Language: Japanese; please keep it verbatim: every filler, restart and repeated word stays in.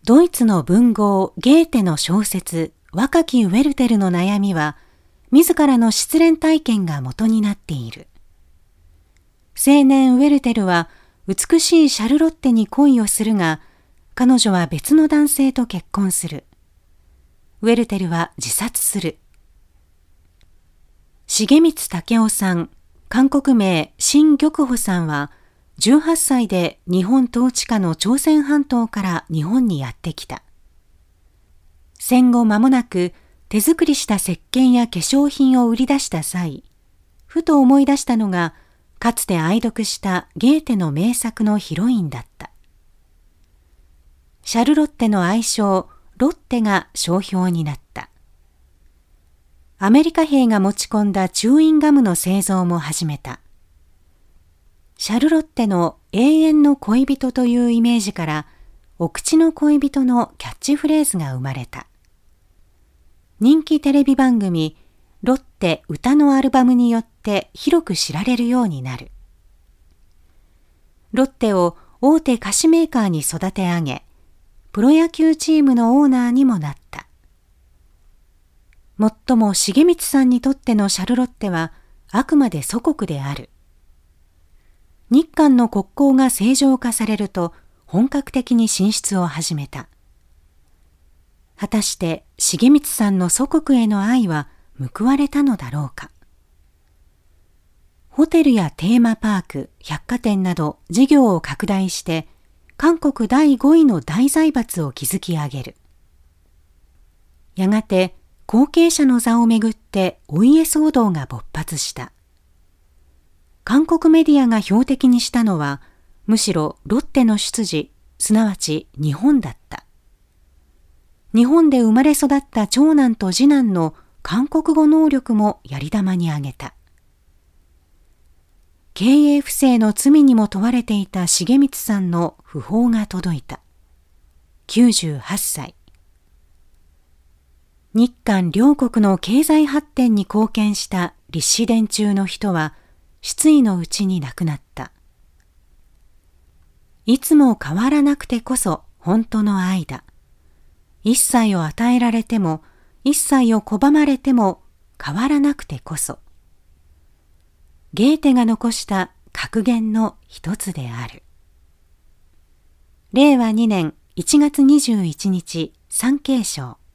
ドイツの文豪ゲーテの小説若きウェルテルの悩みは、自らの失恋体験が元になっている。青年ウェルテルは美しいシャルロッテに恋をするが、彼女は別の男性と結婚する。ウェルテルは自殺する。重光武夫さん、韓国名辛玉穂さんは、じゅうはっさいで日本統治下の朝鮮半島から日本にやってきた。戦後間もなく手作りした石鹸や化粧品を売り出した際、ふと思い出したのが、かつて愛読したゲーテの名作のヒロインだった。シャルロッテの愛称、ロッテが商標になった。アメリカ兵が持ち込んだチューインガムの製造も始めた。シャルロッテの永遠の恋人というイメージから、お口の恋人のキャッチフレーズが生まれた。人気テレビ番組、ロッテ歌のアルバムによって広く知られるようになる。ロッテを大手菓子メーカーに育て上げ、プロ野球チームのオーナーにもなった。もっとも重光さんにとってのシャルロッテはあくまで祖国である。日韓の国交が正常化されると本格的に進出を始めた。果たして重光さんの祖国への愛は報われたのだろうか。ホテルやテーマパーク、百貨店など事業を拡大して韓国だいごいの大財閥を築き上げる。やがて後継者の座をめぐってお家騒動が勃発した。韓国メディアが標的にしたのは、むしろロッテの出自、すなわち日本だった。日本で生まれ育った長男と次男の韓国語能力もやり玉に挙げた。経営不正の罪にも問われていた重光さんの訃報が届いた。きゅうじゅうはっさい。日韓両国の経済発展に貢献した立志伝中の人は、失意のうちに亡くなった。いつも変わらなくてこそ本当の愛だ。一切を与えられても、一切を拒まれても変わらなくてこそ。ゲーテが残した格言の一つである。れいわにねんいちがつにじゅういちにち、産経省。